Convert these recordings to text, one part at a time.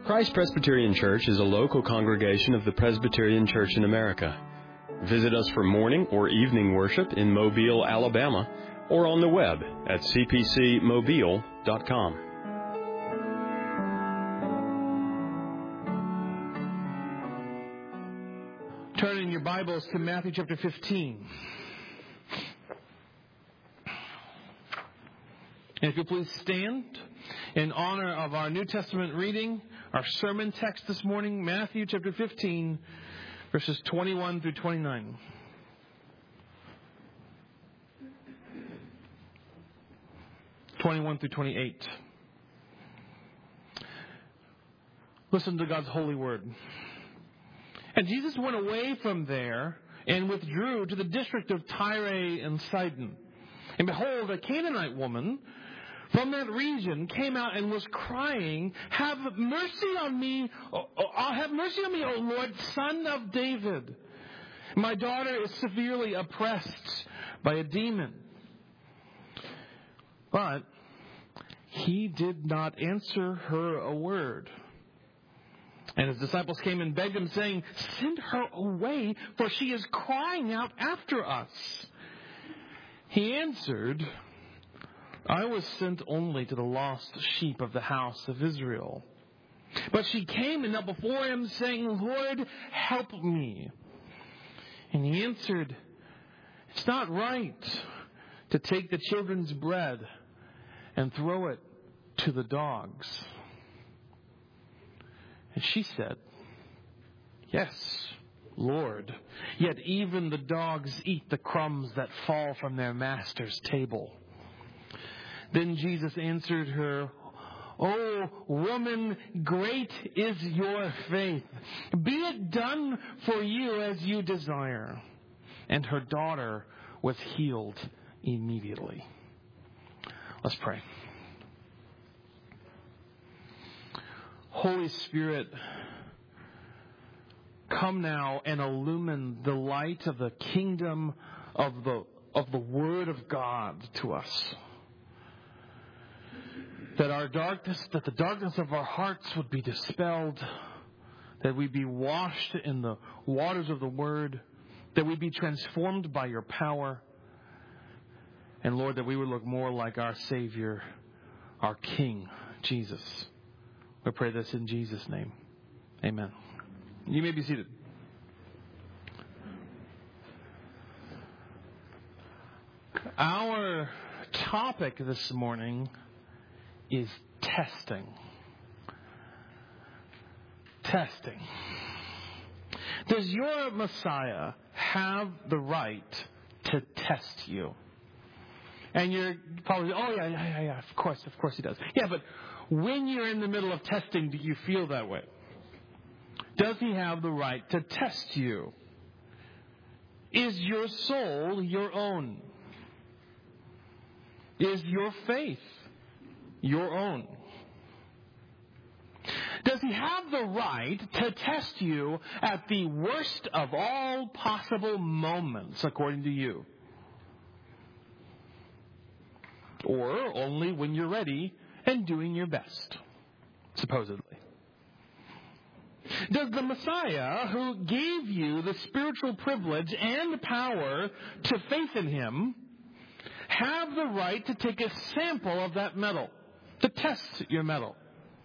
Christ Presbyterian Church is a local congregation of the Presbyterian Church in America. Visit us for morning or evening worship in Mobile, Alabama, or on the web at cpcmobile.com. Turn in your Bibles to Matthew chapter 15. And if you please stand in honor of our New Testament reading, our sermon text this morning, Matthew chapter 15, verses 21 through 29. Through 28. Listen to God's holy word. And Jesus went away from there and withdrew to the district of Tyre and Sidon. And behold, a Canaanite woman from that region came out and was crying, "Have mercy on me, O Lord, Son of David. My daughter is severely oppressed by a demon." But he did not answer her a word. And his disciples came and begged him, saying, "Send her away, for she is crying out after us." He answered, "I was sent only to the lost sheep of the house of Israel." But she came and knelt before him, saying, "Lord, help me." And he answered, "It's not right to take the children's bread and throw it to the dogs." And she said, "Yes, Lord, yet even the dogs eat the crumbs that fall from their master's table." Then Jesus answered her, "O woman, great is your faith. Be it done for you as you desire." And her daughter was healed immediately. Let's pray. Holy Spirit, come now and illumine the light of the kingdom of the Word of God to us. That the darkness of our hearts would be dispelled, that we be washed in the waters of the Word, that we be transformed by your power, and Lord, that we would look more like our Savior, our King, Jesus. We pray this in Jesus' name. Amen. You may be seated. Our topic this morning is testing. Testing. Does your Messiah have the right to test you? And you're probably, yeah, of course he does. Yeah, but when you're in the middle of testing, do you feel that way? Does he have the right to test you? Is your soul your own? Is your faith your own? Does he have the right to test you at the worst of all possible moments, according to you? Or only when you're ready and doing your best, supposedly? Does the Messiah, who gave you the spiritual privilege and power to faith in him, have the right to take a sample of that metal, to test your metal,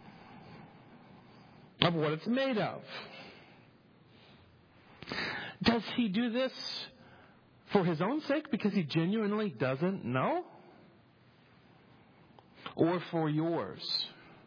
of what it's made of? Does he do this for his own sake because he genuinely doesn't know? Or for yours?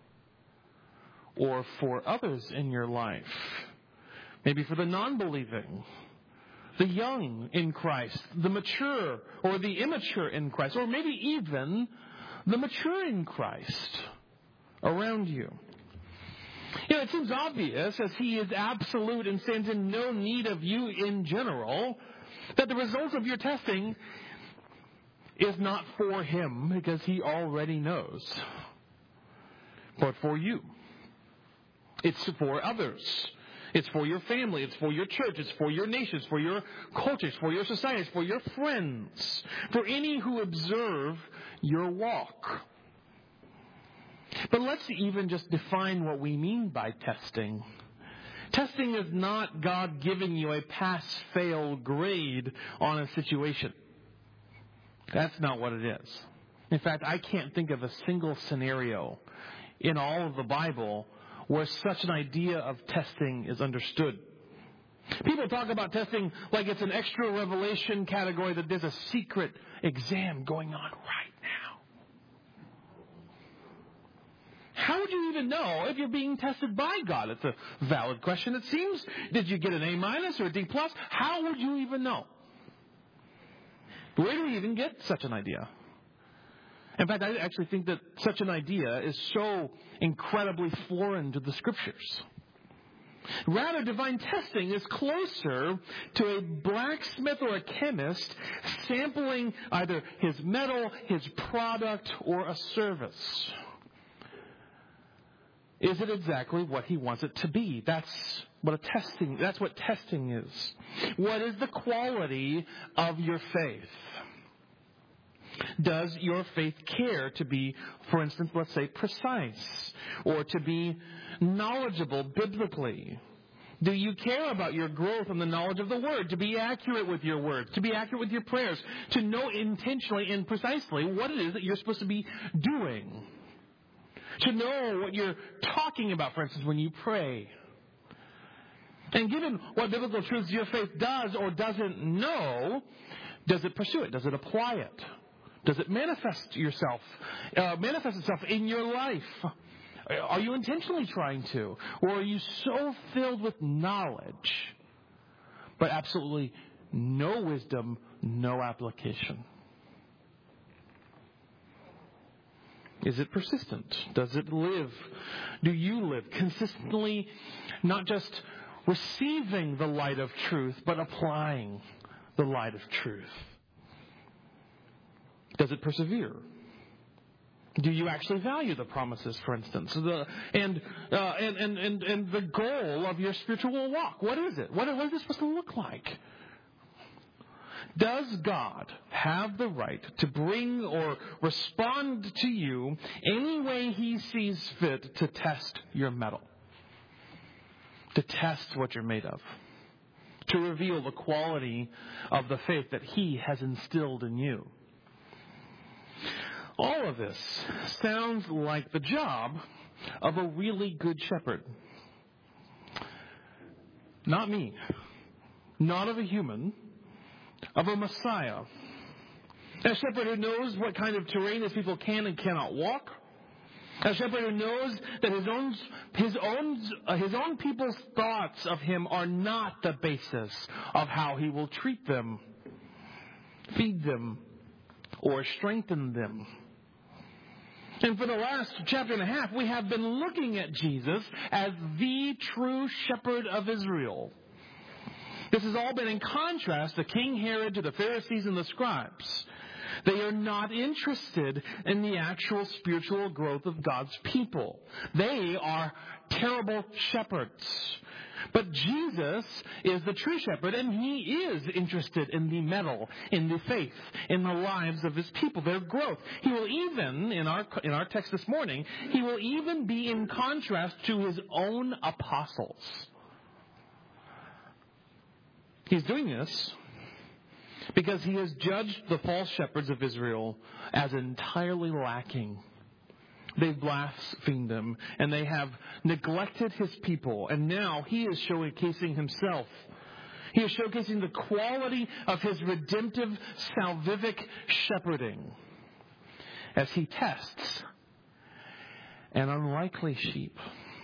Or for others in your life? Maybe for the non-believing, the young in Christ, the mature or the immature in Christ, or maybe even the mature in Christ around you. You know, it seems obvious, as he is absolute and stands in no need of you in general, that the results of your testing is not for him because he already knows, but for you. It's for others. It's for your family. It's for your church. It's for your nation. It's for your culture. It's for your society. It's for your friends. For any who observe your walk. But let's even just define what we mean by testing. Testing is not God giving you a pass-fail grade on a situation. That's not what it is. In fact, I can't think of a single scenario in all of the Bible where such an idea of testing is understood. People talk about testing like it's an extra revelation category, that there's a secret exam going on right now. How would you even know if you're being tested by God? It's a valid question, it seems. Did you get an A- or a D+? How would you even know? Where do we even get such an idea? In fact, I actually think that such an idea is so incredibly foreign to the Scriptures. Rather, divine testing is closer to a blacksmith or a chemist sampling either his metal, his product, or a service. Is it exactly what he wants it to be? That's what testing is. What is the quality of your faith? Does your faith care to be, for instance, let's say, precise, or to be knowledgeable biblically? Do you care about your growth in the knowledge of the Word, to be accurate with your words, to be accurate with your prayers, to know intentionally and precisely what it is that you're supposed to be doing? To know what you're talking about, for instance, when you pray. And given what biblical truths your faith does or doesn't know, does it pursue it? Does it apply it? Does it manifest itself in your life? Are you intentionally trying to? Or are you so filled with knowledge, but absolutely no wisdom, no application? Is it persistent? Does it live? Do you live consistently, not just receiving the light of truth, but applying the light of truth? Does it persevere? Do you actually value the promises, for instance, and the goal of your spiritual walk? What is it? What is this supposed to look like? Does God have the right to bring or respond to you any way He sees fit to test your mettle? To test what you're made of? To reveal the quality of the faith that He has instilled in you? All of this sounds like the job of a really good shepherd. Not me. Not of a human. Of a Messiah. A shepherd who knows what kind of terrain his people can and cannot walk. A shepherd who knows that his own people's thoughts of him are not the basis of how he will treat them, feed them, or strengthen them. And for the last chapter and a half, we have been looking at Jesus as the true shepherd of Israel. This has all been in contrast to King Herod, to the Pharisees and the scribes. They are not interested in the actual spiritual growth of God's people. They are terrible shepherds. But Jesus is the true shepherd, and He is interested in the mettle, in the faith, in the lives of His people, their growth. He will even, in our text this morning, He will even be in contrast to His own apostles. He's doing this because He has judged the false shepherds of Israel as entirely lacking. They've blasphemed Him, and they have neglected His people. And now He is showcasing Himself. He is showcasing the quality of His redemptive, salvific shepherding as He tests an unlikely sheep.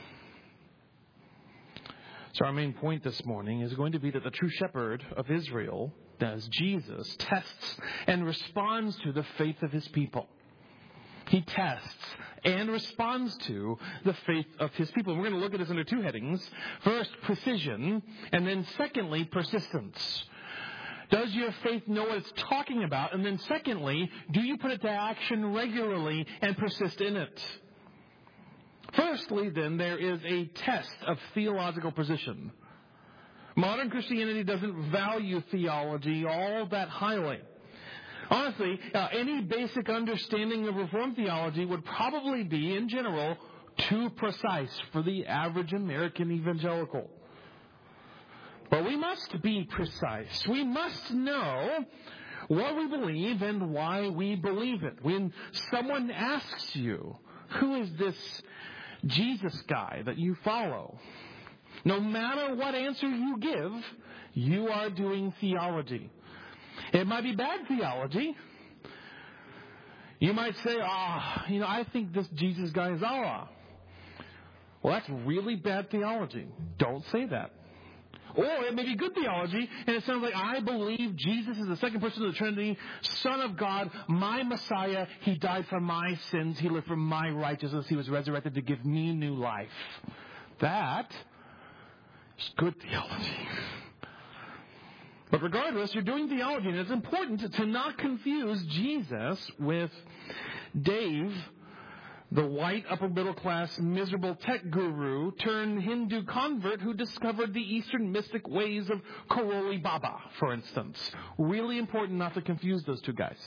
So our main point this morning is going to be that the true shepherd of Israel, that is Jesus, tests and responds to the faith of His people. He tests and responds to the faith of His people. And we're going to look at this under two headings. First, precision, and then secondly, persistence. Does your faith know what it's talking about? And then secondly, do you put it to action regularly and persist in it? Firstly, then, there is a test of theological precision. Modern Christianity doesn't value theology all that highly. Honestly, any basic understanding of Reformed theology would probably be, in general, too precise for the average American evangelical. But we must be precise. We must know what we believe and why we believe it. When someone asks you, who is this Jesus guy that you follow? No matter what answer you give, you are doing theology. It might be bad theology. You might say, I think this Jesus guy is Allah. Well, that's really bad theology. Don't say that. Or it may be good theology, and it sounds like, I believe Jesus is the second person of the Trinity, Son of God, my Messiah. He died for my sins. He lived for my righteousness. He was resurrected to give me new life. That is good theology. But regardless, you're doing theology, and it's important to not confuse Jesus with Dave, the white upper-middle-class miserable tech guru turned Hindu convert who discovered the Eastern mystic ways of Karoli Baba, for instance. Really important not to confuse those two guys.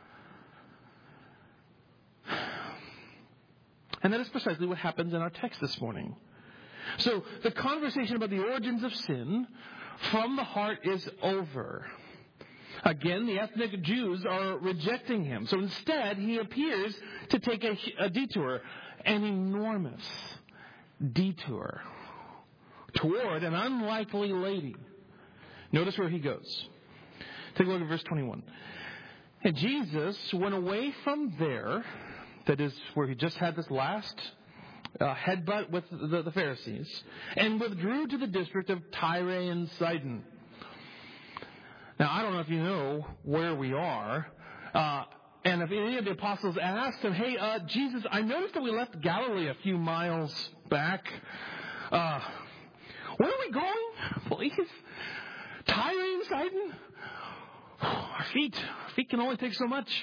And that is precisely what happens in our text this morning. So the conversation about the origins of sin from the heart is over. Again, the ethnic Jews are rejecting him. So instead, he appears to take a detour, an enormous detour, toward an unlikely lady. Notice where he goes. Take a look at verse 21. And Jesus went away from there, that is where he just had this last headbutt with the Pharisees, and withdrew to the district of Tyre and Sidon. Now, I don't know if you know where we are, and if any of the apostles asked him, hey, Jesus, I noticed that we left Galilee a few miles back. Where are we going, please? Tyre and Sidon? Our feet can only take so much.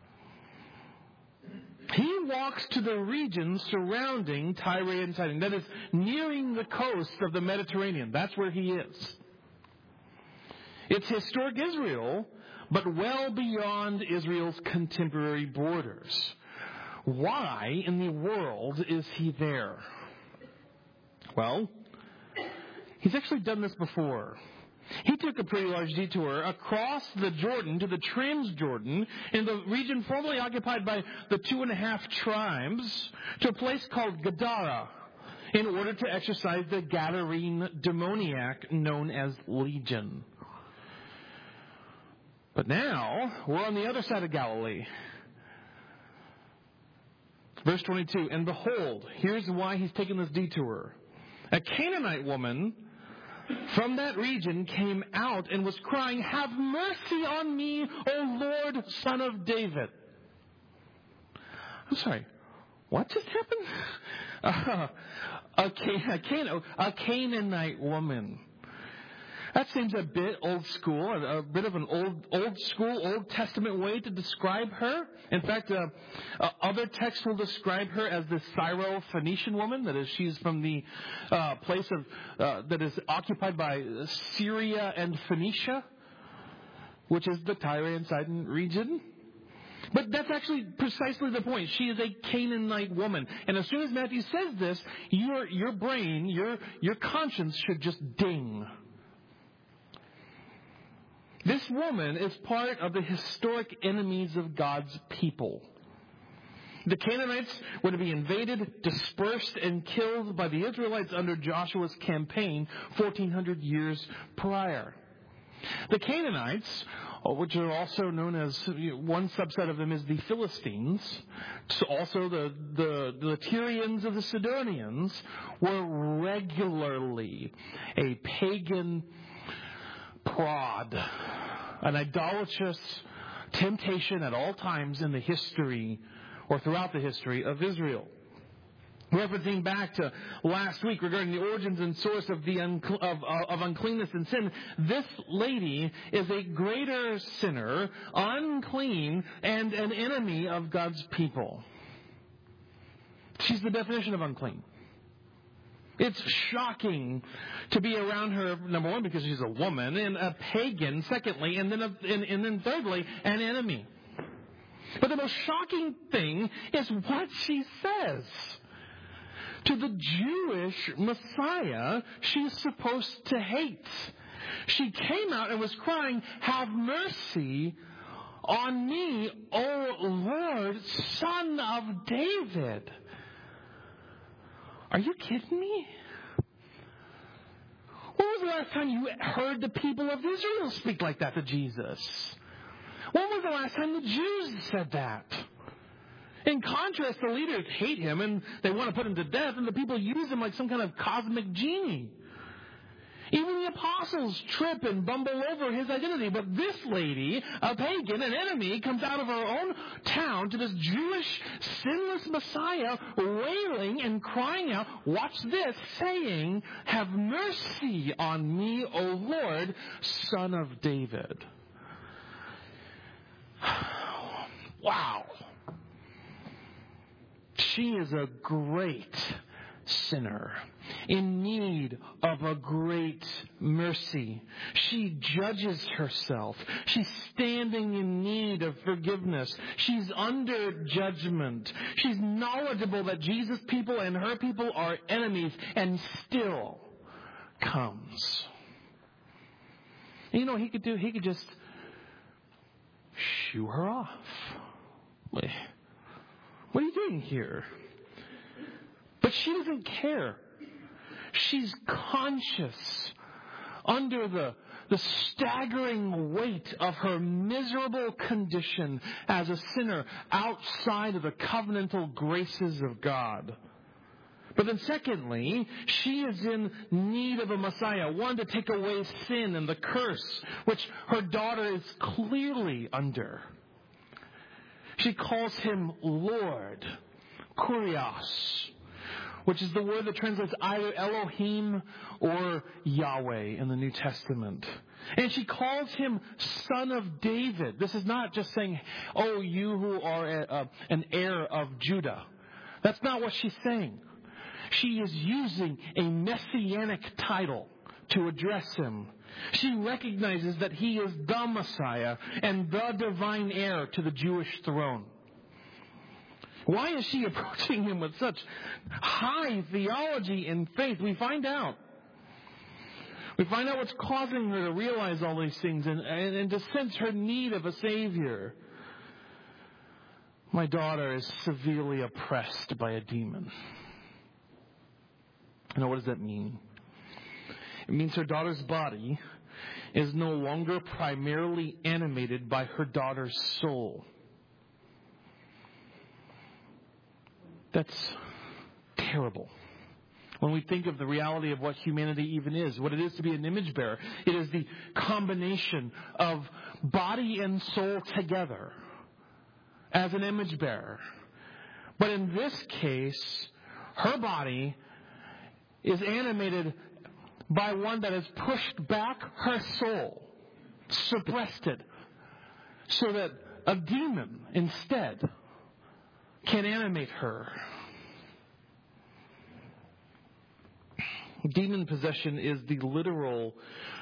He walks to the region surrounding Tyre and Sidon, that is, nearing the coast of the Mediterranean. That's where he is. It's historic Israel, but well beyond Israel's contemporary borders. Why in the world is he there? Well, he's actually done this before. He took a pretty large detour across the Jordan to the Transjordan in the region formerly occupied by the 2.5 tribes to a place called Gadara in order to exorcise the Gadarene demoniac known as Legion. But now, we're on the other side of Galilee. Verse 22, and behold, here's why he's taken this detour. A Canaanite woman from that region came out and was crying, have mercy on me, O Lord, Son of David. I'm sorry, what just happened? A Canaanite woman. That seems a bit old school, a bit of an Old Testament way to describe her. In fact, other texts will describe her as the Syro-Phoenician woman. That is, she's from the place that is occupied by Syria and Phoenicia, which is the Tyre and Sidon region. But that's actually precisely the point. She is a Canaanite woman. And as soon as Matthew says this, your brain, your conscience should just ding. This woman is part of the historic enemies of God's people. The Canaanites were to be invaded, dispersed, and killed by the Israelites under Joshua's campaign 1,400 years prior. The Canaanites, which are also known as, one subset of them is the Philistines, also the Tyrians of the Sidonians, were regularly a pagan prod, an idolatrous temptation at all times in the history or throughout the history of Israel. Referencing back to last week regarding the origins and source of uncleanness and sin, this lady is a greater sinner, unclean, and an enemy of God's people. She's the definition of unclean. It's shocking to be around her, number one, because she's a woman, and a pagan, secondly, and then thirdly, an enemy. But the most shocking thing is what she says. To the Jewish Messiah she's supposed to hate. She came out and was crying, "Have mercy on me, O Lord, Son of David." Are you kidding me? When was the last time you heard the people of Israel speak like that to Jesus? When was the last time the Jews said that? In contrast, the leaders hate him and they want to put him to death, and the people use him like some kind of cosmic genie. Even the apostles trip and bumble over his identity. But this lady, a pagan, an enemy, comes out of her own town to this Jewish, sinless Messiah, wailing and crying out, watch this, saying, "Have mercy on me, O Lord, Son of David." Wow. She is a great sinner in need of a great mercy. She judges herself. She's standing in need of forgiveness. She's under judgment. She's knowledgeable that Jesus' people and her people are enemies, and still comes. And you know what he could do? He could just shoo her off. What are you doing here? But she doesn't care. She's conscious under the staggering weight of her miserable condition as a sinner outside of the covenantal graces of God. But then secondly, she is in need of a Messiah, one to take away sin and the curse, which her daughter is clearly under. She calls him Lord, Kurios, which is the word that translates either Elohim or Yahweh in the New Testament. And she calls him Son of David. This is not just saying, "Oh, you who are an heir of Judah." That's not what she's saying. She is using a messianic title to address him. She recognizes that he is the Messiah and the divine heir to the Jewish throne. Why is she approaching him with such high theology and faith? We find out. We find out what's causing her to realize all these things and to sense her need of a Savior. My daughter is severely oppressed by a demon. Now, what does that mean? It means her daughter's body is no longer primarily animated by her daughter's soul. That's terrible. When we think of the reality of what humanity even is, what it is to be an image bearer, it is the combination of body and soul together as an image bearer. But in this case, her body is animated by one that has pushed back her soul, suppressed it, so that a demon instead can animate her. Demon possession is the literal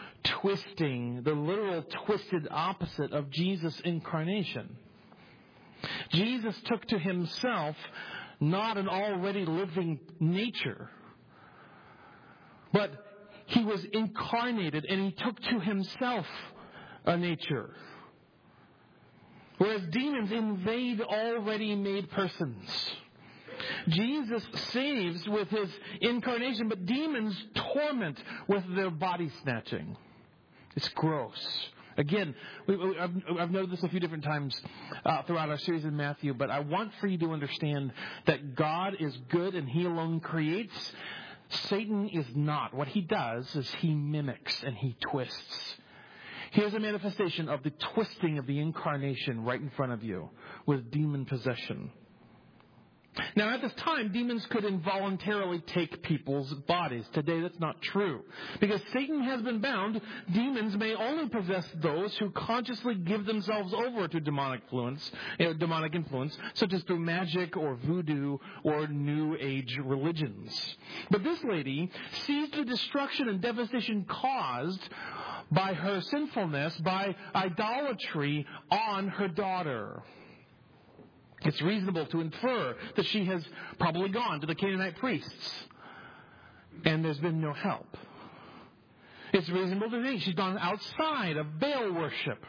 twisted opposite of Jesus' incarnation. Jesus took to himself not an already living nature, but he was incarnated and he took to himself a nature. Whereas demons invade already made persons. Jesus saves with his incarnation, but demons torment with their body snatching. It's gross. Again, I've noted this a few different times throughout our series in Matthew, but I want for you to understand that God is good and he alone creates. Satan is not. What he does is he mimics and he twists. Here's a manifestation of the twisting of the incarnation right in front of you with demon possession. Now, at this time, demons could involuntarily take people's bodies. Today, that's not true. Because Satan has been bound, demons may only possess those who consciously give themselves over to demonic influence, such as through magic or voodoo or New Age religions. But this lady sees the destruction and devastation caused by her sinfulness, by idolatry on her daughter. It's reasonable to infer that she has probably gone to the Canaanite priests, and there's been no help. It's reasonable to think she's gone outside of Baal worship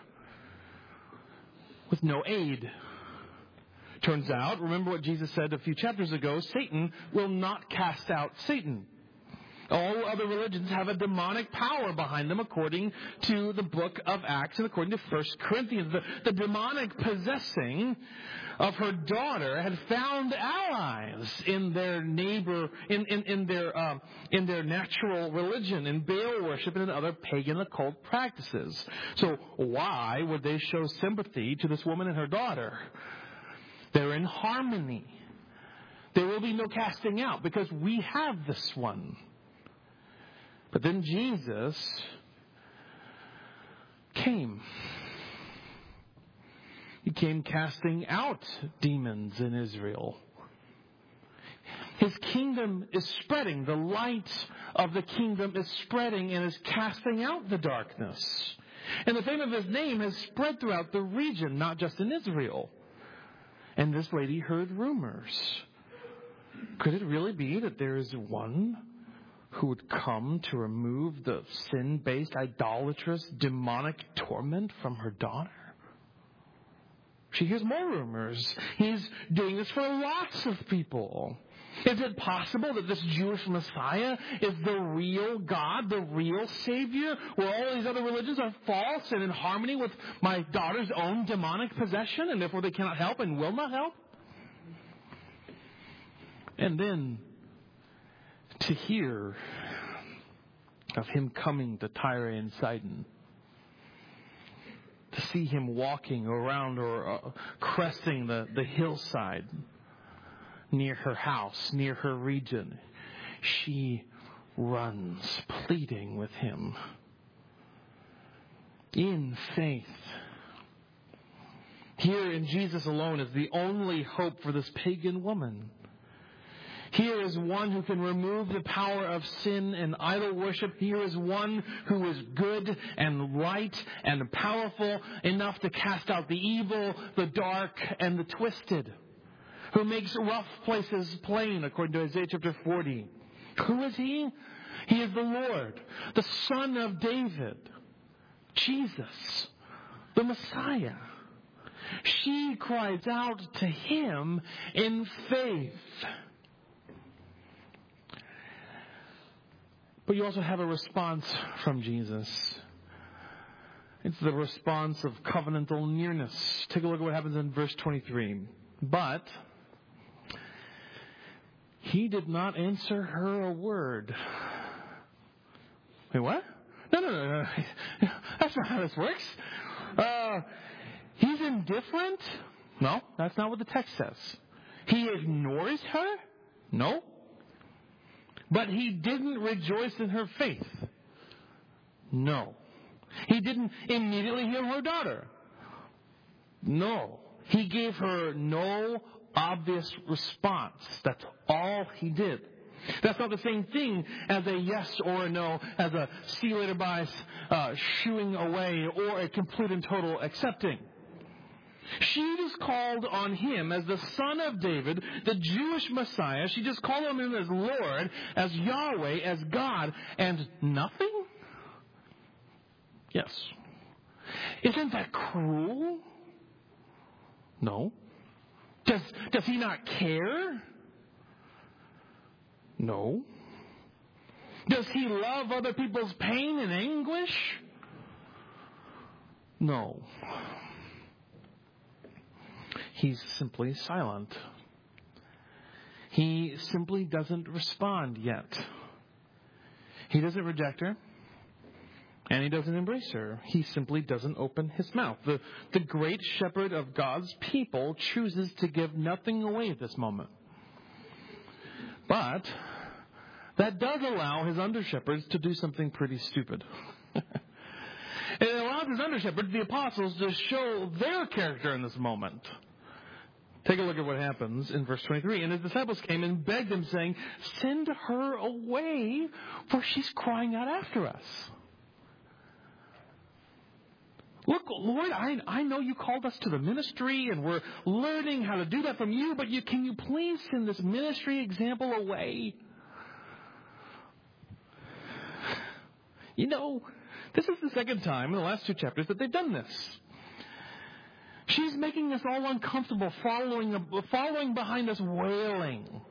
with no aid. Turns out, remember what Jesus said a few chapters ago, Satan will not cast out Satan. All other religions have a demonic power behind them according to the book of Acts and according to 1 Corinthians. The demonic possessing of her daughter had found allies in their neighbor, in their natural religion, in Baal worship and in other pagan occult practices. So why would they show sympathy to this woman and her daughter? They're in harmony. There will be no casting out because we have this one. But then Jesus came. He came casting out demons in Israel. His kingdom is spreading. The light of the kingdom is spreading and is casting out the darkness. And the fame of his name has spread throughout the region, not just in Israel. And this lady heard rumors. Could it really be that there is one who would come to remove the sin-based, idolatrous, demonic torment from her daughter? She hears more rumors. He's doing this for lots of people. Is it possible that this Jewish Messiah is the real God, the real Savior, where all these other religions are false and in harmony with my daughter's own demonic possession, and therefore they cannot help and will not help? And then to hear of him coming to Tyre and Sidon, to see him walking around or cresting the hillside near her house, near her region, she runs, pleading with him in faith. Here in Jesus alone is the only hope for this pagan woman. Here is one who can remove the power of sin and idol worship. Here is one who is good and right and powerful enough to cast out the evil, the dark, and the twisted. Who makes rough places plain, according to Isaiah chapter 40. Who is he? He is the Lord, the Son of David, Jesus, the Messiah. She cries out to him in faith. But you also have a response from Jesus. It's the response of covenantal nearness. Take a look at what happens in verse 23. But he did not answer her a word. Wait, what? No. That's not how this works. He's indifferent? No, that's not what the text says. He ignores her? No. But he didn't rejoice in her faith. No. He didn't immediately heal her daughter. No. He gave her no obvious response. That's all he did. That's not the same thing as a yes or a no, as a see you later bye, shooing away, or a complete and total accepting. She just called on him as the Son of David, the Jewish Messiah. She just called on him as Lord, as Yahweh, as God, and nothing? Yes. Isn't that cruel? No. Does he not care? No. Does he love other people's pain and anguish? No. He's simply silent. He simply doesn't respond yet. He doesn't reject her. And he doesn't embrace her. He simply doesn't open his mouth. The great shepherd of God's people chooses to give nothing away at this moment. But that does allow his under-shepherds to do something pretty stupid. It allows his under-shepherds, the apostles, to show their character in this moment. Take a look at what happens in verse 23. And his disciples came and begged him, saying, "Send her away, for she's crying out after us." Look, Lord, I know you called us to the ministry, and we're learning how to do that from you, but can you please send this ministry example away? You know, this is the second time in the last 2 chapters that they've done this. She's making us all uncomfortable, following behind us, wailing.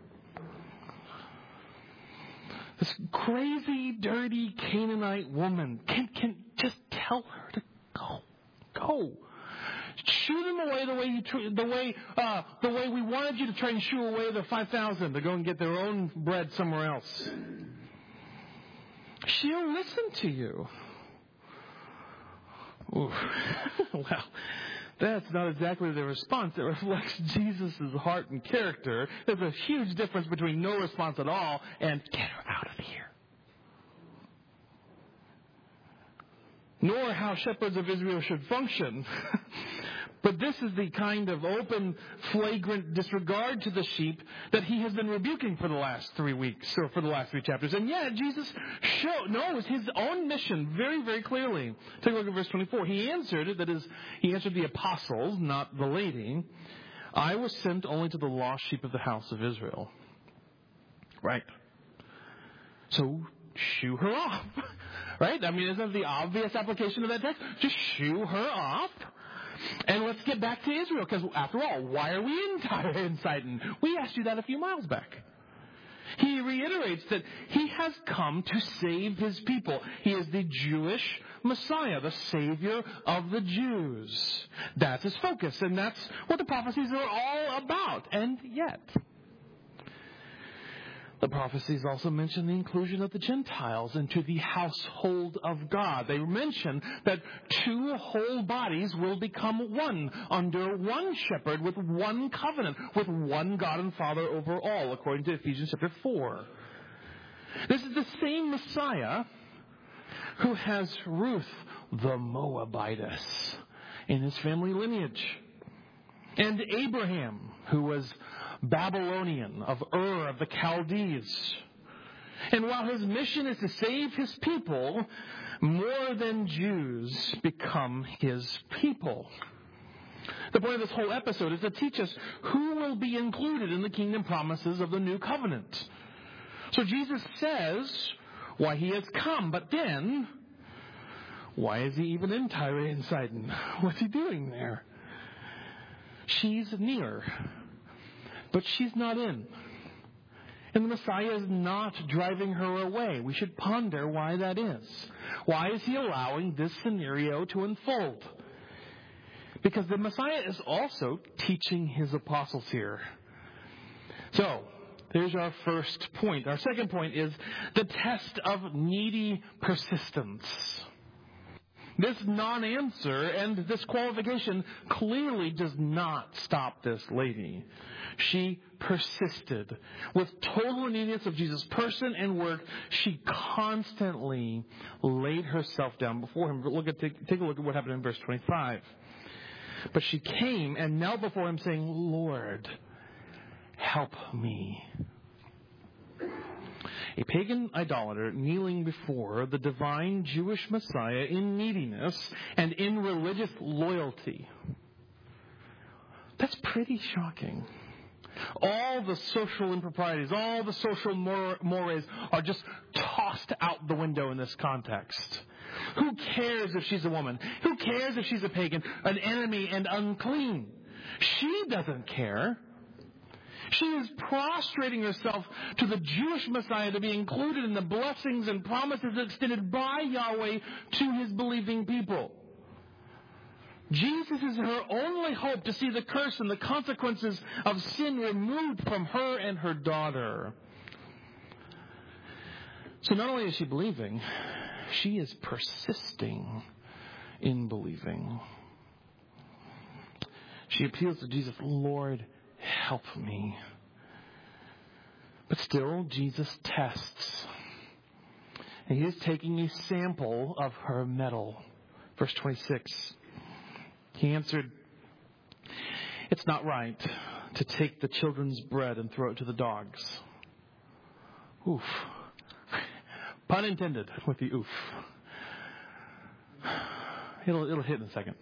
This crazy, dirty Canaanite woman can just tell her to go. Shoo them away the way we wanted you to try and shoo away the 5,000 to go and get their own bread somewhere else. She'll listen to you. Ooh. Well, that's not exactly the response that reflects Jesus' heart and character. There's a huge difference between no response at all and get her out of here. Nor how shepherds of Israel should function. But this is the kind of open, flagrant disregard to the sheep that he has been rebuking for the last 3 weeks, or for the last 3 chapters. And yet, Jesus knows his own mission very, very clearly. Take a look at verse 24. He answered the apostles, not the lady, "I was sent only to the lost sheep of the house of Israel." Right. So, shoo her off. Right? I mean, isn't that the obvious application of that text? Just shoo her off. And let's get back to Israel, because after all, why are we in Tyre and Sidon? We asked you that a few miles back. He reiterates that he has come to save his people. He is the Jewish Messiah, the Savior of the Jews. That's his focus, and that's what the prophecies are all about. And yet, the prophecies also mention the inclusion of the Gentiles into the household of God. They mention that 2 whole bodies will become one, under one shepherd, with one covenant, with one God and Father over all, according to Ephesians chapter 4. This is the same Messiah who has Ruth the Moabitess in his family lineage, and Abraham, who was Babylonian, of Ur of the Chaldees. And while his mission is to save his people, more than Jews become his people. The point of this whole episode is to teach us who will be included in the kingdom promises of the new covenant. So Jesus says why he has come, but then, why is he even in Tyre and Sidon? What's he doing there? She's near, but she's not in. And the Messiah is not driving her away. We should ponder why that is. Why is he allowing this scenario to unfold? Because the Messiah is also teaching his apostles here. So, there's our first point. Our second point is the test of needy persistence. This non-answer and this qualification clearly does not stop this lady. She persisted. With total neediness of Jesus' person and work, she constantly laid herself down before him. Take a look at what happened in verse 25. But she came and knelt before him, saying, "Lord, help me." A pagan idolater kneeling before the divine Jewish Messiah in neediness and in religious loyalty. That's pretty shocking. All the social improprieties, all the social mores are just tossed out the window in this context. Who cares if she's a woman? Who cares if she's a pagan, an enemy and unclean? She doesn't care. She is prostrating herself to the Jewish Messiah to be included in the blessings and promises extended by Yahweh to his believing people. Jesus is her only hope to see the curse and the consequences of sin removed from her and her daughter. So not only is she believing, she is persisting in believing. She appeals to Jesus, "Lord, help me." But still, Jesus tests. And he is taking a sample of her mettle. Verse 26. He answered, "It's not right to take the children's bread and throw it to the dogs." Oof. Pun intended with the oof. It'll hit in a second.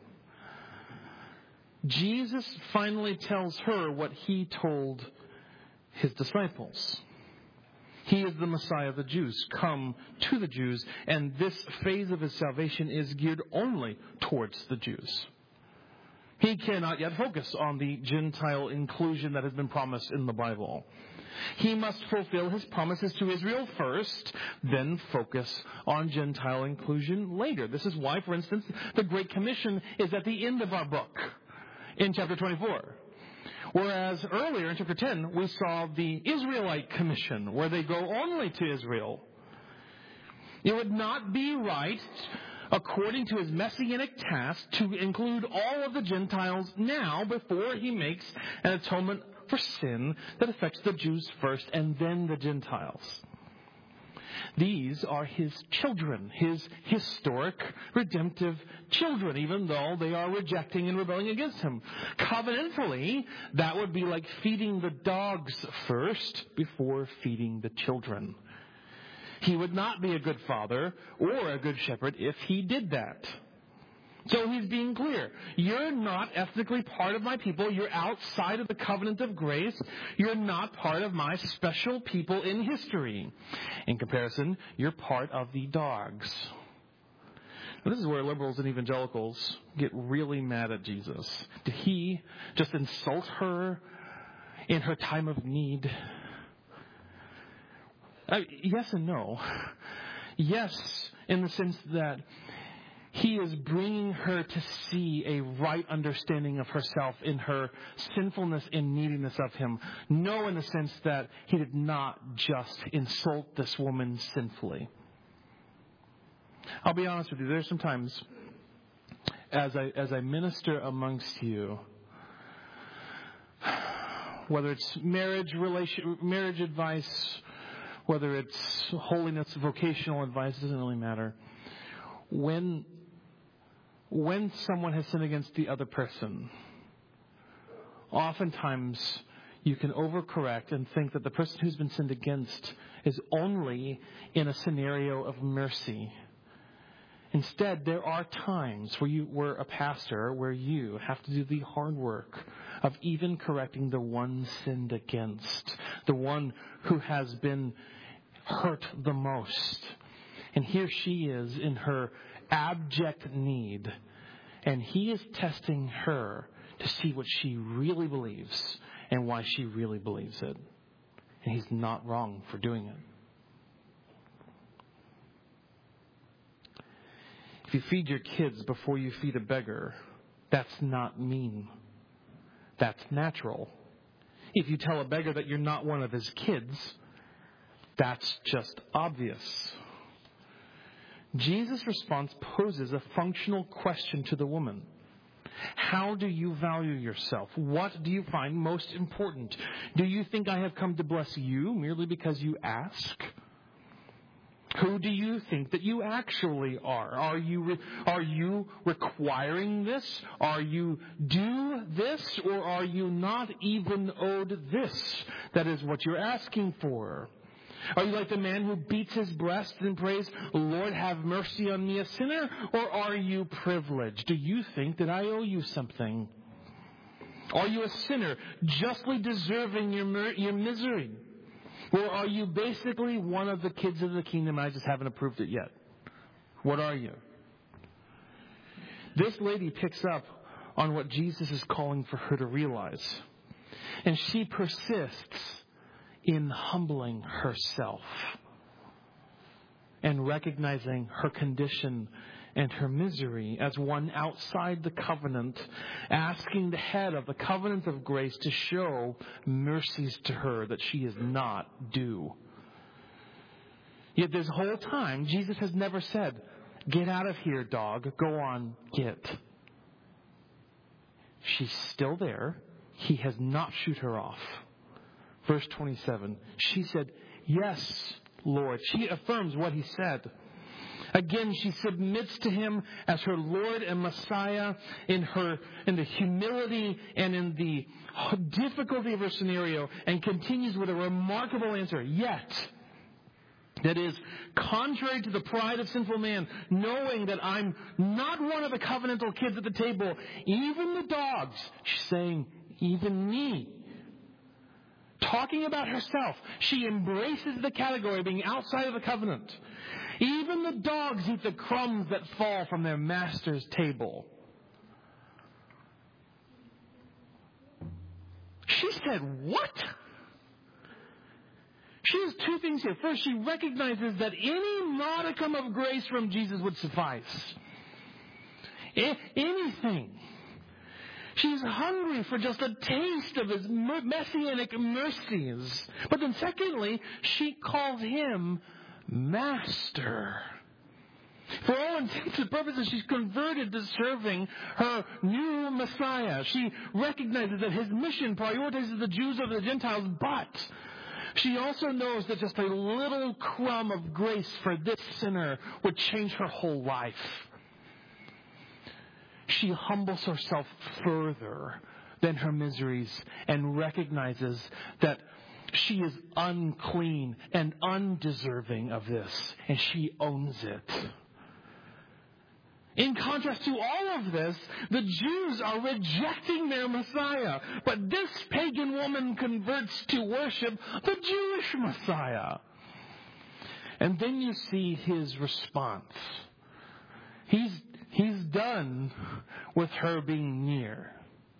Jesus finally tells her what he told his disciples. He is the Messiah of the Jews, come to the Jews, and this phase of his salvation is geared only towards the Jews. He cannot yet focus on the Gentile inclusion that has been promised in the Bible. He must fulfill his promises to Israel first, then focus on Gentile inclusion later. This is why, for instance, the Great Commission is at the end of our book in chapter 24. Whereas earlier in chapter 10, we saw the Israelite Commission, where they go only to Israel. It would not be right, according to his messianic task, to include all of the Gentiles now before he makes an atonement for sin that affects the Jews first and then the Gentiles. These are his children, his historic, redemptive children, even though they are rejecting and rebelling against him. Covenantally, that would be like feeding the dogs first before feeding the children. He would not be a good father or a good shepherd if he did that. So he's being clear. You're not ethnically part of my people. You're outside of the covenant of grace. You're not part of my special people in history. In comparison, you're part of the dogs. Now, this is where liberals and evangelicals get really mad at Jesus. Did he just insult her in her time of need? Yes and no. Yes, in the sense that he is bringing her to see a right understanding of herself in her sinfulness and neediness of him. No, in the sense that he did not just insult this woman sinfully. I'll be honest with you. There's sometimes, as I minister amongst you, whether it's marriage advice, whether it's holiness, vocational advice, it doesn't really matter. When someone has sinned against the other person, oftentimes you can overcorrect and think that the person who's been sinned against is only in a scenario of mercy. Instead, there are times where a pastor, where you have to do the hard work of even correcting the one sinned against, the one who has been hurt the most. And here she is in her abject need, and he is testing her to see what she really believes and why she really believes it. And he's not wrong for doing it. If you feed your kids before you feed a beggar, that's not mean. That's natural. If you tell a beggar that you're not one of his kids, that's just obvious. Jesus' response poses a functional question to the woman. How do you value yourself? What do you find most important? Do you think I have come to bless you merely because you ask? Who do you think that you actually are? Are you requiring this? Are you due this? Or are you not even owed this? That is what you're asking for. Are you like the man who beats his breast and prays, "Lord, have mercy on me, a sinner"? Or are you privileged? Do you think that I owe you something? Are you a sinner justly deserving your misery? Or are you basically one of the kids of the kingdom? I just haven't approved it yet. What are you? This lady picks up on what Jesus is calling for her to realize. And she persists in humbling herself and recognizing her condition and her misery as one outside the covenant, asking the head of the covenant of grace to show mercies to her that she is not due. Yet this whole time, Jesus has never said, "Get out of here, dog. Go on, get." She's still there. He has not shooed her off. Verse 27. She said, "Yes, Lord." She affirms what he said. Again, she submits to him as her Lord and Messiah in the humility and in the difficulty of her scenario, and continues with a remarkable answer. Yet, that is, contrary to the pride of sinful man, knowing that I'm not one of the covenantal kids at the table, even the dogs, she's saying, even me. Talking about herself, she embraces the category of being outside of the covenant. Even the dogs eat the crumbs that fall from their master's table. She said, what? She has two things here. First, she recognizes that any modicum of grace from Jesus would suffice. Anything. She's hungry for just a taste of his messianic mercies. But then secondly, she calls him Master. For all intents and purposes, she's converted to serving her new Messiah. She recognizes that his mission prioritizes the Jews over the Gentiles, but she also knows that just a little crumb of grace for this sinner would change her whole life. She humbles herself further than her miseries and recognizes that she is unclean and undeserving of this, and she owns it. In contrast to all of this, the Jews are rejecting their Messiah, but this pagan woman converts to worship the Jewish Messiah. And then you see his response. He's done with her being near.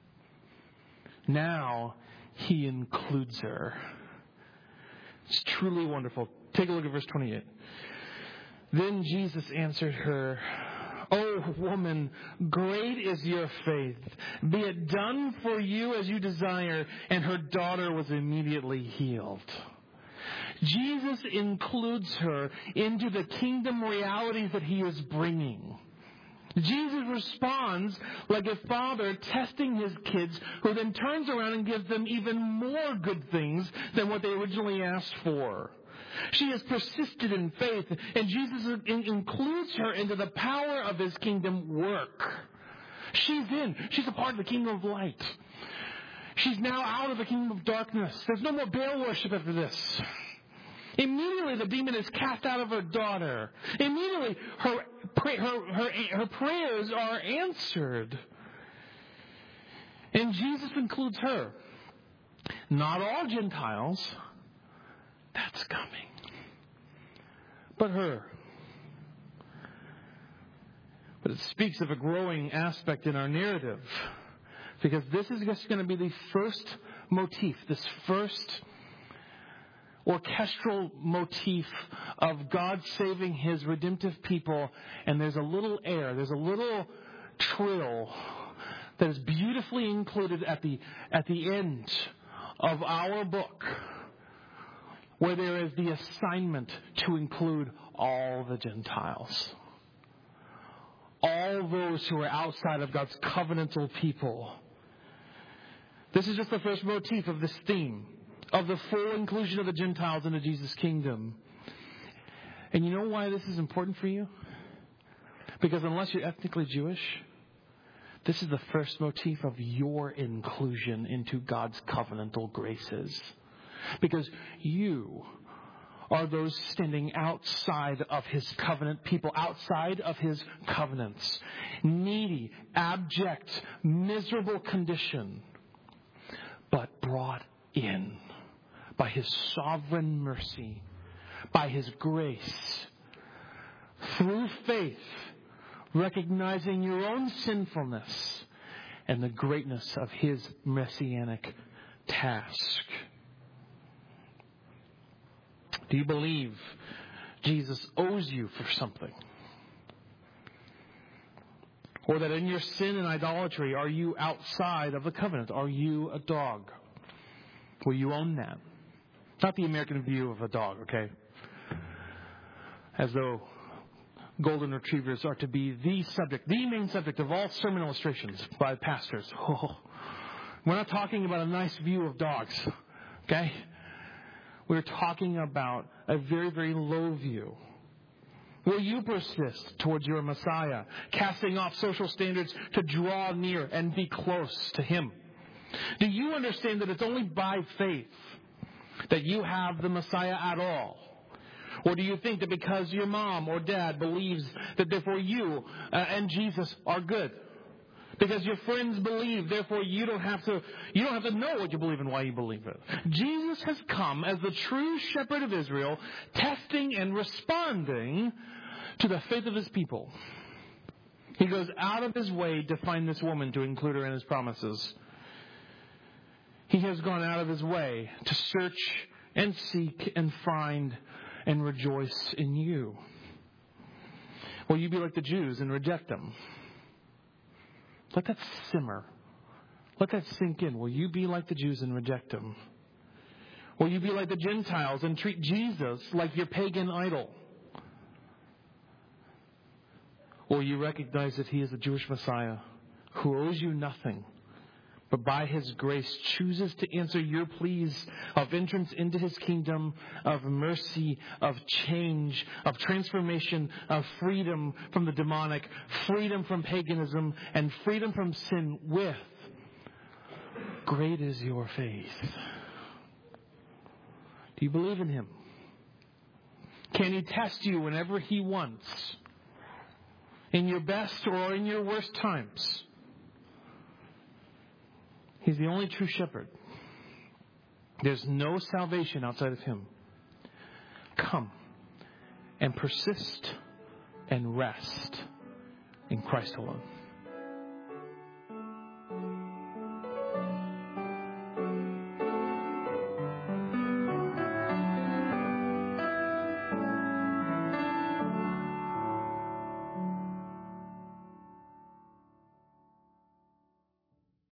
Now he includes her. It's truly wonderful. Take a look at verse 28. Then Jesus answered her, "O woman, great is your faith. Be it done for you as you desire." And her daughter was immediately healed. Jesus includes her into the kingdom realities that he is bringing. Jesus responds like a father testing his kids, who then turns around and gives them even more good things than what they originally asked for. She has persisted in faith, and Jesus includes her into the power of his kingdom work. She's a part of the kingdom of light. She's now out of the kingdom of darkness. There's no more Baal worship after this. Immediately the demon is cast out of her daughter. Immediately her prayers are answered. And Jesus includes her. Not all Gentiles. That's coming. But her. But it speaks of a growing aspect in our narrative. Because this is just going to be the first motif, this first orchestral motif of God saving his redemptive people. And there's a little air, there's a little trill that is beautifully included at the end of our book, where there is the assignment to include all the Gentiles. All those who are outside of God's covenantal people. This is just the first motif of this theme, of the full inclusion of the Gentiles into Jesus' kingdom. And you know why this is important for you? Because unless you're ethnically Jewish, this is the first motif of your inclusion into God's covenantal graces. Because you are those standing outside of his covenant people, outside of his covenants. Needy, abject, miserable condition, but brought in by his sovereign mercy, by his grace, through faith, recognizing your own sinfulness and the greatness of his messianic task. Do you believe Jesus owes you for something? Or that in your sin and idolatry, are you outside of the covenant? Are you a dog? Will you own that? Not the American view of a dog, okay? As though golden retrievers are to be the main subject of all sermon illustrations by pastors. Oh, we're not talking about a nice view of dogs, okay? we're talking about a very, very low view. Will you persist towards your Messiah, casting off social standards to draw near and be close to Him? Do you understand that it's only by faith that you have the Messiah at all? Or do you think that because your mom or dad believes that therefore you and Jesus are good? Because your friends believe, therefore you don't have to know what you believe and why you believe it. Jesus has come as the true shepherd of Israel, testing and responding to the faith of His people. He goes out of His way to find this woman, to include her in His promises. He has gone out of His way to search and seek and find and rejoice in you. Will you be like the Jews and reject Him? Let that simmer. Let that sink in. Will you be like the Jews and reject Him? Will you be like the Gentiles and treat Jesus like your pagan idol? Will you recognize that He is the Jewish Messiah who owes you nothing, but by His grace chooses to answer your pleas of entrance into His kingdom, of mercy, of change, of transformation, of freedom from the demonic, freedom from paganism, and freedom from sin with great is your faith. Do you believe in Him? Can He test you whenever He wants? In your best or in your worst times? He's the only true shepherd. There's no salvation outside of Him. Come and persist and rest in Christ alone.